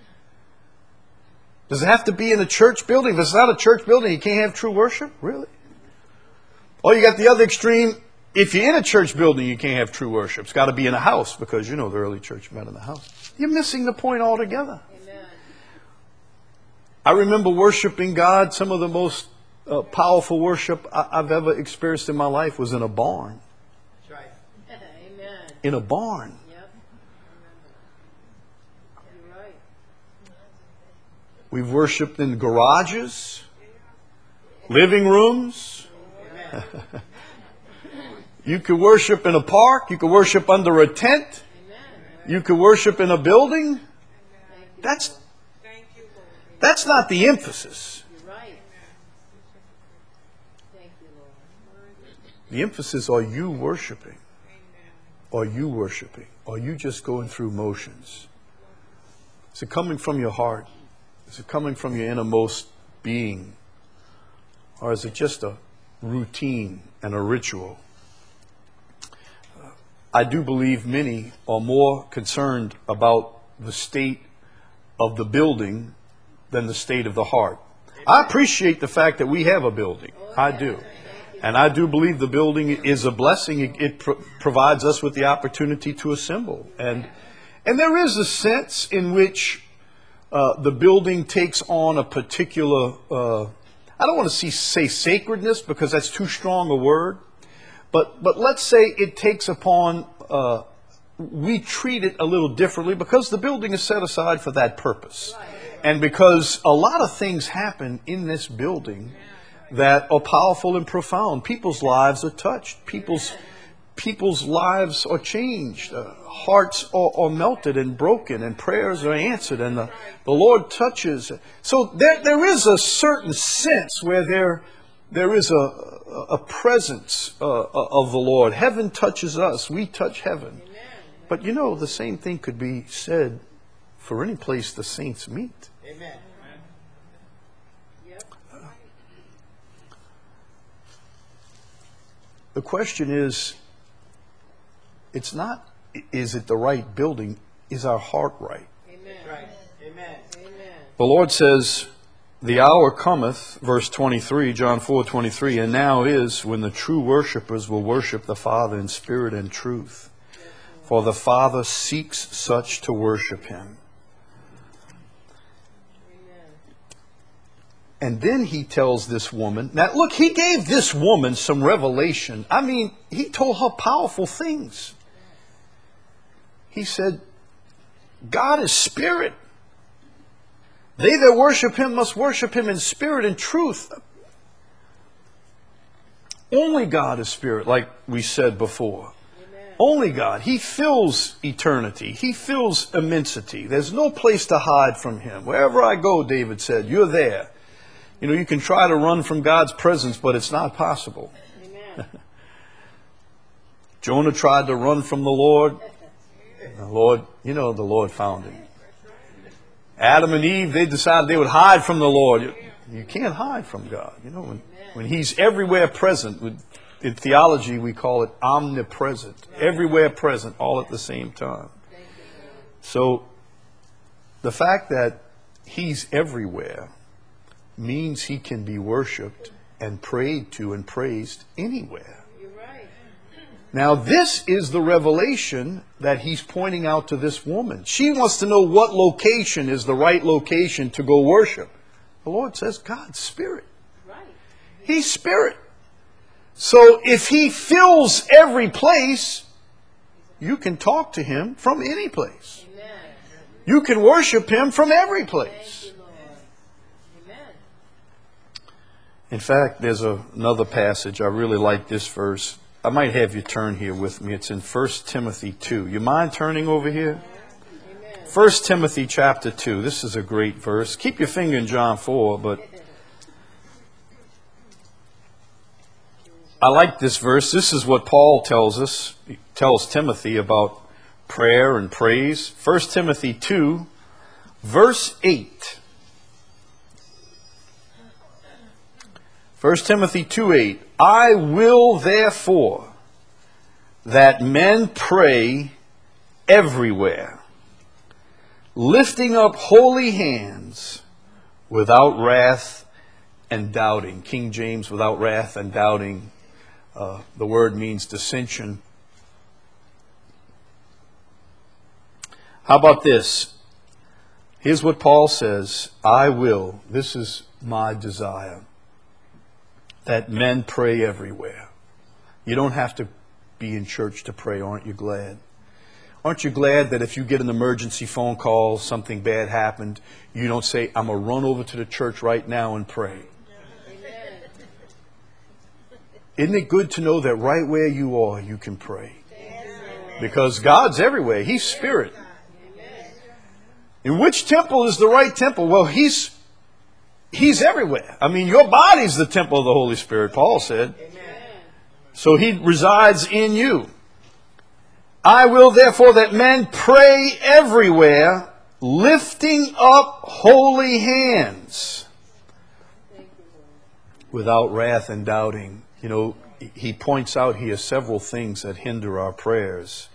Does it have to be in a church building? If it's not a church building, you can't have true worship? Really? Or you got the other extreme. If you're in a church building, you can't have true worship. It's got to be in a house, because, you know, the early church met in the house. You're missing the point altogether. Amen. I remember worshiping God. Some of the most uh, powerful worship I- I've ever experienced in my life was in a barn. That's right. Amen. In a barn. Yep. You're right. We've worshipped in garages, living rooms. You could worship in a park. You could worship under a tent. You could worship in a building. That's, that's not the emphasis. The emphasis, are you worshiping? Are you worshiping? Are you just going through motions? Is it coming from your heart? Is it coming from your innermost being? Or is it just a routine and a ritual? I do believe many are more concerned about the state of the building than the state of the heart. I appreciate the fact that we have a building. I do. And I do believe the building is a blessing. It, it pro- provides us with the opportunity to assemble. And and there is a sense in which uh, the building takes on a particular, uh, I don't want to see, say sacredness because that's too strong a word. But, but let's say it takes upon, uh, we treat it a little differently because the building is set aside for that purpose. And because a lot of things happen in this building that are powerful and profound. People's lives are touched. People's people's lives are changed. Uh, hearts are, are melted and broken, and prayers are answered, and the, the Lord touches. So there there is a certain sense where there there is a a presence uh, of the Lord. Heaven touches us. We touch heaven. But you know, the same thing could be said for any place the saints meet. Amen. The question is, it's not, is it the right building? Is our heart right? Amen. Right. Amen. Amen. The Lord says, the hour cometh, verse twenty-three, John four twenty-three, and now is when the true worshipers will worship the Father in spirit and truth. For the Father seeks such to worship Him. And then he tells this woman, now look, he gave this woman some revelation. I mean, he told her powerful things. He said, God is spirit. They that worship Him must worship Him in spirit and truth. Only God is spirit, like we said before. Amen. Only God. He fills eternity. He fills immensity. There's no place to hide from Him. Wherever I go, David said, you're there. You know, you can try to run from God's presence, but it's not possible. Amen. Jonah tried to run from the Lord. The Lord, you know, the Lord found him. Adam and Eve, they decided they would hide from the Lord. You, you can't hide from God. You know, when, when He's everywhere present, in theology we call it omnipresent. Everywhere present, all at the same time. So, the fact that He's everywhere means He can be worshipped and prayed to and praised anywhere. You're right. Now this is the revelation that He's pointing out to this woman. She wants to know what location is the right location to go worship. The Lord says, God's spirit. Right. He's spirit. So if He fills every place, you can talk to Him from any place. Amen. You can worship Him from every place. In fact, there's a, another passage. I really like this verse. I might have you turn here with me. It's in First Timothy two. You mind turning over here? Amen. First Timothy chapter two. This is a great verse. Keep your finger in John four, but I like this verse. This is what Paul tells us. He tells Timothy about prayer and praise. First Timothy two, verse eight. First Timothy two eight, I will therefore that men pray everywhere, lifting up holy hands without wrath and doubting. King James, without wrath and doubting. Uh, the word means dissension. How about this? Here's what Paul says, I will, this is my desire, that men pray everywhere. You don't have to be in church to pray, aren't you glad? Aren't you glad that if you get an emergency phone call, something bad happened, you don't say, I'm going to run over to the church right now and pray. Amen. Isn't it good to know that right where you are, you can pray? Because God's everywhere. He's spirit. In which temple is the right temple? Well, He's He's everywhere. I mean, your body's the temple of the Holy Spirit, Paul said. Amen. So He resides in you. I will therefore that men pray everywhere, lifting up holy hands without wrath and doubting. You know, he points out here several things that hinder our prayers.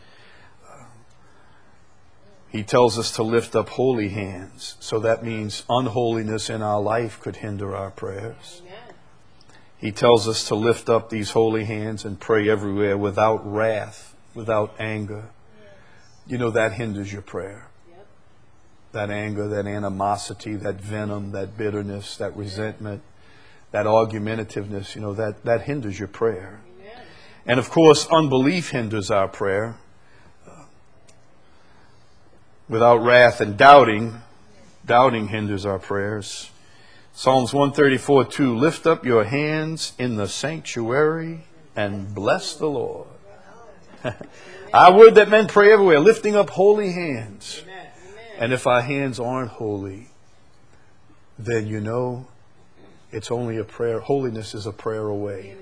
He tells us to lift up holy hands. So that means unholiness in our life could hinder our prayers. Amen. He tells us to lift up these holy hands and pray everywhere without wrath, without anger. You know, that hinders your prayer. That anger, that animosity, that venom, that bitterness, that resentment, that argumentativeness, you know, that, that hinders your prayer. And of course, unbelief hinders our prayer. Without wrath and doubting, doubting hinders our prayers. Psalms one thirty-four two, lift up your hands in the sanctuary and bless the Lord. I would that men pray everywhere, lifting up holy hands. And if our hands aren't holy, then you know it's only a prayer. Holiness is a prayer away.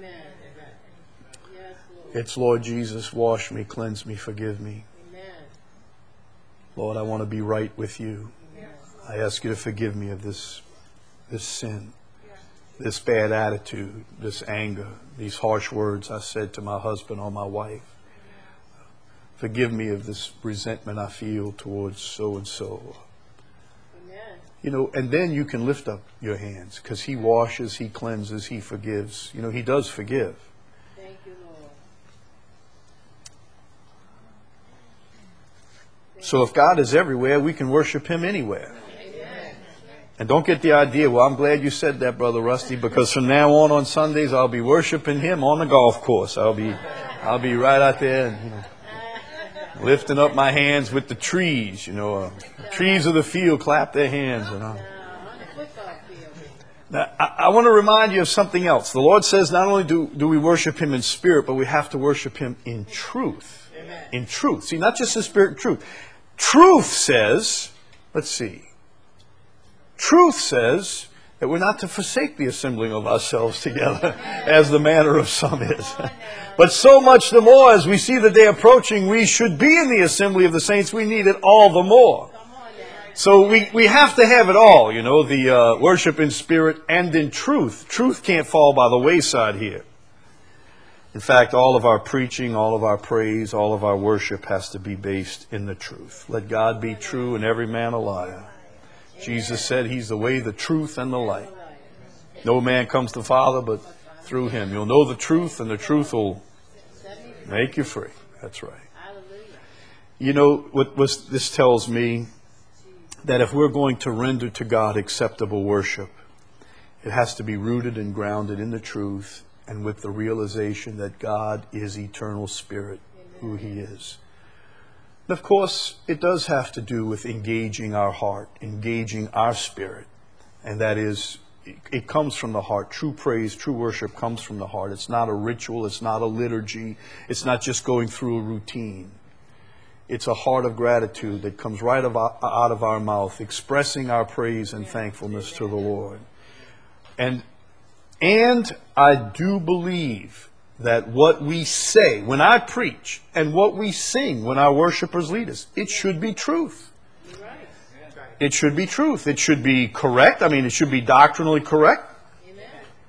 It's, Lord Jesus, wash me, cleanse me, forgive me. Lord, I want to be right with you. I ask you to forgive me of this, this sin, this bad attitude, this anger, these harsh words I said to my husband or my wife. Forgive me of this resentment I feel towards so-and-so. You know, and then you can lift up your hands because He washes, He cleanses, He forgives. You know, He does forgive. Thank you, Lord. So if God is everywhere, we can worship Him anywhere. And don't get the idea, well, I'm glad you said that, Brother Rusty, because from now on on Sundays, I'll be worshiping Him on the golf course. I'll be, I'll be right out there and, you know, lifting up my hands with the trees, you know. Uh, the trees of the field clap their hands. And I, now, I, I want to remind you of something else. The Lord says not only do, do we worship Him in spirit, but we have to worship Him in truth. Amen. In truth. See, not just in spirit and truth. Truth says, let's see. Truth says that we're not to forsake the assembling of ourselves together, as the manner of some is. But so much the more, as we see the day approaching, we should be in the assembly of the saints. We need it all the more. So we, we have to have it all, you know, the uh, worship in spirit and in truth. Truth can't fall by the wayside here. In fact, all of our preaching, all of our praise, all of our worship has to be based in the truth. Let God be true and every man a liar. Jesus said He's the way, the truth, and the light. No man comes to the Father but through Him. You'll know the truth, and the truth will make you free. That's right. You know, what was, this tells me that if we're going to render to God acceptable worship, it has to be rooted and grounded in the truth and with the realization that God is eternal spirit, who He is. And of course, it does have to do with engaging our heart, engaging our spirit. And that is, it comes from the heart. True praise, true worship comes from the heart. It's not a ritual. It's not a liturgy. It's not just going through a routine. It's a heart of gratitude that comes right of our, out of our mouth, expressing our praise and thankfulness to the Lord. And, and I do believe that what we say when I preach and what we sing when our worshipers lead us, it should be truth. It should be truth. It should be correct. I mean, it should be doctrinally correct. Amen.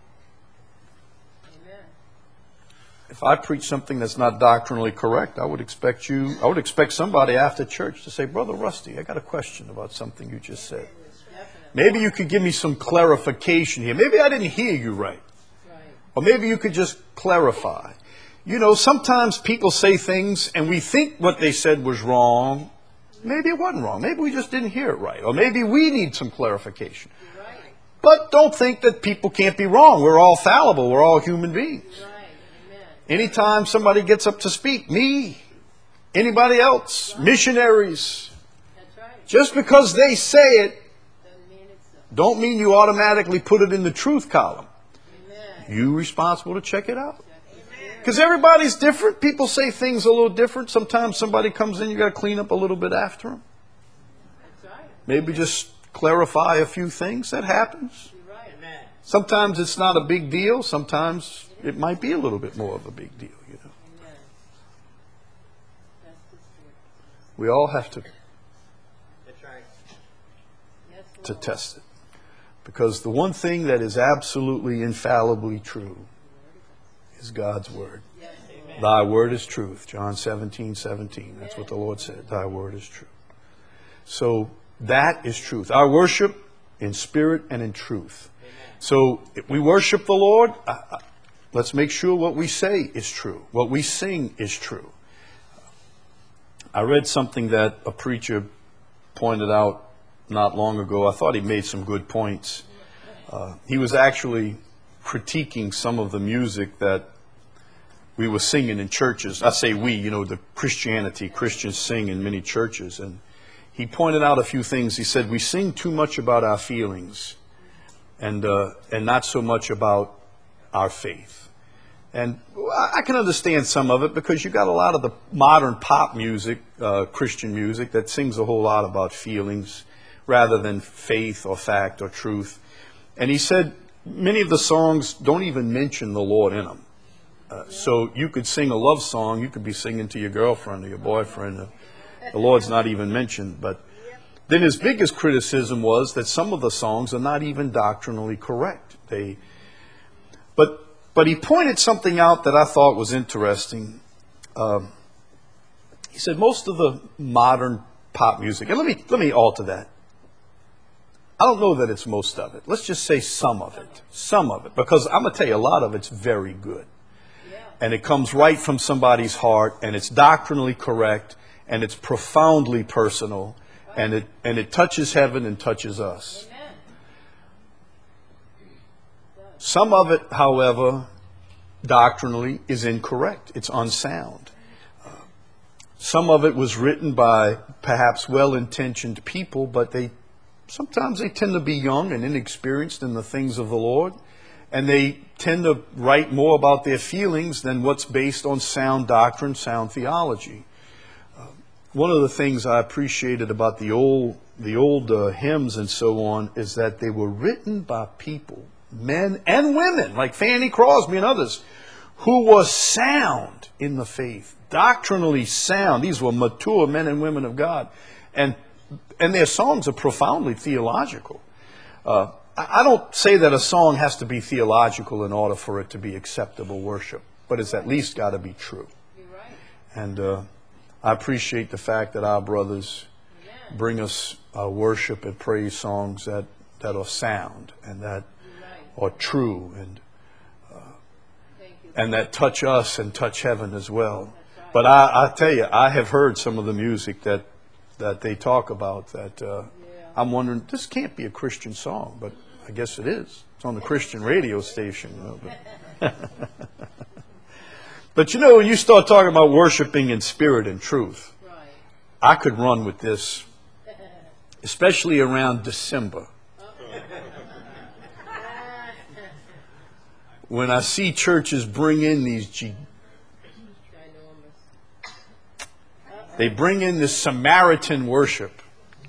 Amen. If I preach something that's not doctrinally correct, I would expect you, I would expect somebody after church to say, Brother Rusty, I got a question about something you just said. Maybe you could give me some clarification here. Maybe I didn't hear you right. Or maybe you could just clarify. You know, sometimes people say things and we think what they said was wrong. Maybe it wasn't wrong. Maybe we just didn't hear it right. Or maybe we need some clarification. But don't think that people can't be wrong. We're all fallible. We're all human beings. Anytime somebody gets up to speak, me, anybody else, missionaries, just because they say it, don't mean you automatically put it in the truth column. You responsible to check it out. Because everybody's different. People say things a little different. Sometimes somebody comes in, you got to clean up a little bit after them. Maybe just clarify a few things. That happens. Sometimes it's not a big deal. Sometimes it might be a little bit more of a big deal, you know. We all have to, to test it. Because the one thing that is absolutely infallibly true is God's Word. Amen. Thy Word is truth. John seventeen seventeen. That's what the Lord said. Thy Word is true. So that is truth. Our worship in spirit and in truth. So if we worship the Lord, uh, let's make sure what we say is true. What we sing is true. I read something that a preacher pointed out not long ago. I thought he made some good points. Uh, he was actually critiquing some of the music that we were singing in churches. I say we, you know, the Christianity, Christians sing in many churches. And he pointed out a few things. He said, we sing too much about our feelings and uh, and not so much about our faith. And I can understand some of it because you got a lot of the modern pop music, uh, Christian music, that sings a whole lot about feelings rather than faith or fact or truth. And he said many of the songs don't even mention the Lord in them. Uh, so you could sing a love song, you could be singing to your girlfriend or your boyfriend. Uh, the Lord's not even mentioned. But then his biggest criticism was that some of the songs are not even doctrinally correct. They, but but he pointed something out that I thought was interesting. Uh, he said most of the modern pop music, and let me let me alter that. I don't know that it's most of it. Let's just say some of it. Some of it. Because I'm going to tell you, a lot of it's very good. And it comes right from somebody's heart, and it's doctrinally correct, and it's profoundly personal, and it and it touches heaven and touches us. Amen. Some of it, however, doctrinally is incorrect. It's unsound. Uh, some of it was written by perhaps well-intentioned people, but they sometimes they tend to be young and inexperienced in the things of the Lord. And they tend to write more about their feelings than what's based on sound doctrine, sound theology. Uh, one of the things I appreciated about the old, the old uh, hymns and so on is that they were written by people, men and women, like Fanny Crosby and others, who were sound in the faith, doctrinally sound. These were mature men and women of God. And, and their songs are profoundly theological. Uh, I don't say that a song has to be theological in order for it to be acceptable worship, but it's at least got to be true. You're right. And uh, I appreciate the fact that our brothers Amen. Bring us uh, worship and praise songs that, that are sound and that You're right. are true and Thank you. and that touch us and touch heaven as well. That's right. But I, I tell you, I have heard some of the music that that they talk about that uh, Yeah. I'm wondering, this can't be a Christian song, but I guess it is. It's on the Christian radio station. You know, but, but you know, when you start talking about worshiping in spirit and truth, Right. I could run with this, especially around December. When I see churches bring in these, G- Ginormous. they bring in this Samaritan worship.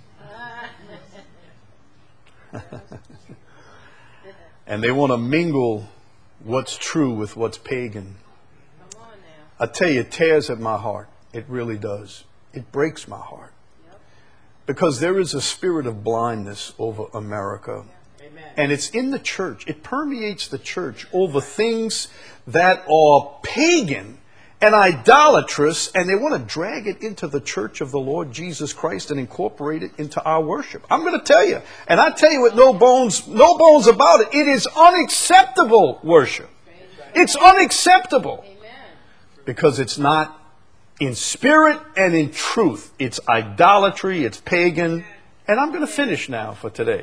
And they want to mingle what's true with what's pagan. Come on now. I tell you, it tears at my heart. It really does. It breaks my heart. Yep. Because there is a spirit of blindness over America. Amen. And it's in the church. It permeates the church over things that are pagan and idolatrous, and they want to drag it into the church of the Lord Jesus Christ and incorporate it into our worship. I'm going to tell you, and I tell you with no bones, no bones about it, it is unacceptable worship. It's unacceptable Amen. because it's not in spirit and in truth. It's idolatry, it's pagan, and I'm going to finish now for today.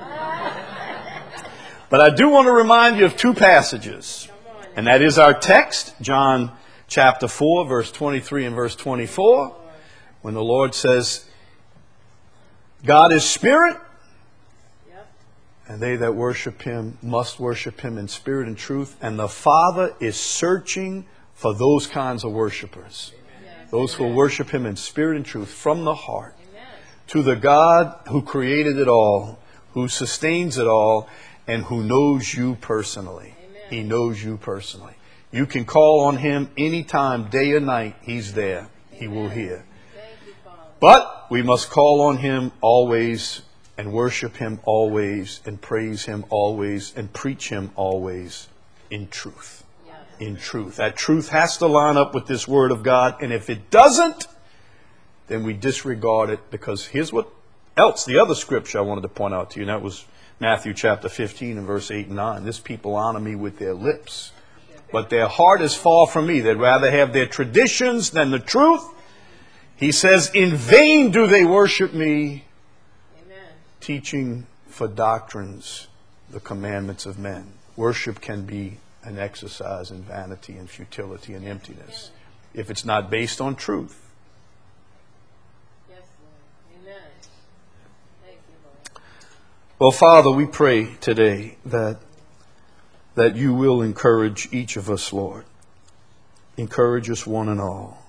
But I do want to remind you of two passages, and that is our text, John chapter four, verse twenty-three and verse twenty-four, when the Lord says, God is spirit, Yep. and they that worship him must worship him in spirit and truth. And the Father is searching for those kinds of worshipers, Yes. those who will worship him in spirit and truth from the heart, Amen. to the God who created it all, who sustains it all, and who knows you personally. Amen. He knows you personally. You can call on him anytime, day or night. He's there. He will hear. Thank you, Father. But we must call on him always and worship him always and praise him always and preach him always in truth. Yes. In truth. That truth has to line up with this word of God. And if it doesn't, then we disregard it, because here's what else, the other scripture I wanted to point out to you, and that was Matthew chapter fifteen and verse eight and nine. This people honor me with their lips, but their heart is far from me. They'd rather have their traditions than the truth. He says, in vain do they worship me, Amen. teaching for doctrines the commandments of men. Worship can be an exercise in vanity and futility and emptiness if it's not based on truth. Yes, Lord. Amen. Thank you, Lord. Well, Father, we pray today that that you will encourage each of us, Lord. Encourage us one and all.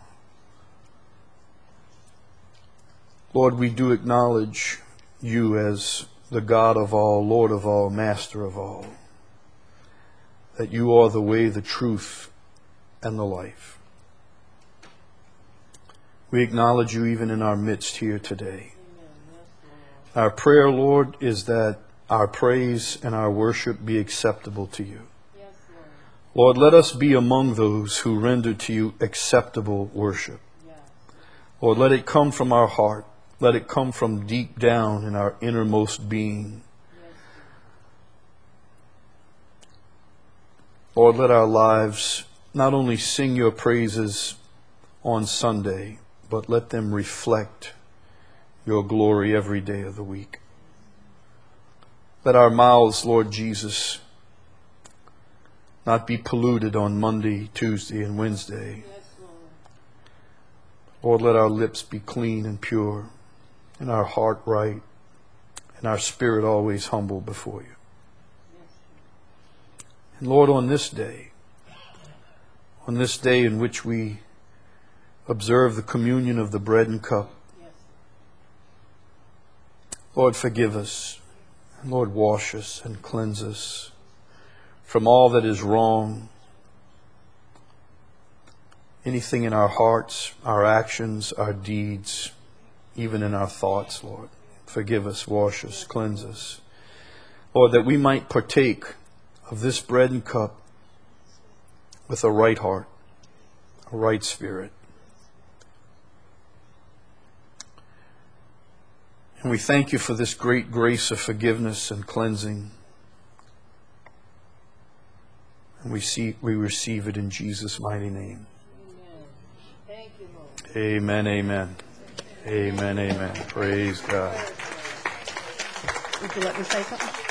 Lord, we do acknowledge you as the God of all, Lord of all, Master of all. That you are the way, the truth, and the life. We acknowledge you even in our midst here today. Our prayer, Lord, is that our praise and our worship be acceptable to you. Yes, Lord. Lord, let us be among those who render to you acceptable worship. Yes. Lord, let it come from our heart. Let it come from deep down in our innermost being. Yes. Lord, let our lives not only sing your praises on Sunday, but let them reflect your glory every day of the week. Let our mouths, Lord Jesus, not be polluted on Monday, Tuesday, and Wednesday. Yes, Lord. Lord, let our lips be clean and pure, and our heart right, and our spirit always humble before you. Yes. And Lord, on this day, on this day in which we observe the communion of the bread and cup, Yes. Lord, forgive us. And Lord, wash us and cleanse us from all that is wrong. Anything in our hearts, our actions, our deeds, even in our thoughts, Lord. Forgive us, wash us, cleanse us. Lord, that we might partake of this bread and cup with a right heart, a right spirit. And we thank you for this great grace of forgiveness and cleansing. And we see, we receive it in Jesus' mighty name. Amen. Thank you, Lord. Amen, amen. Amen, amen. Praise God. Would you let me say something?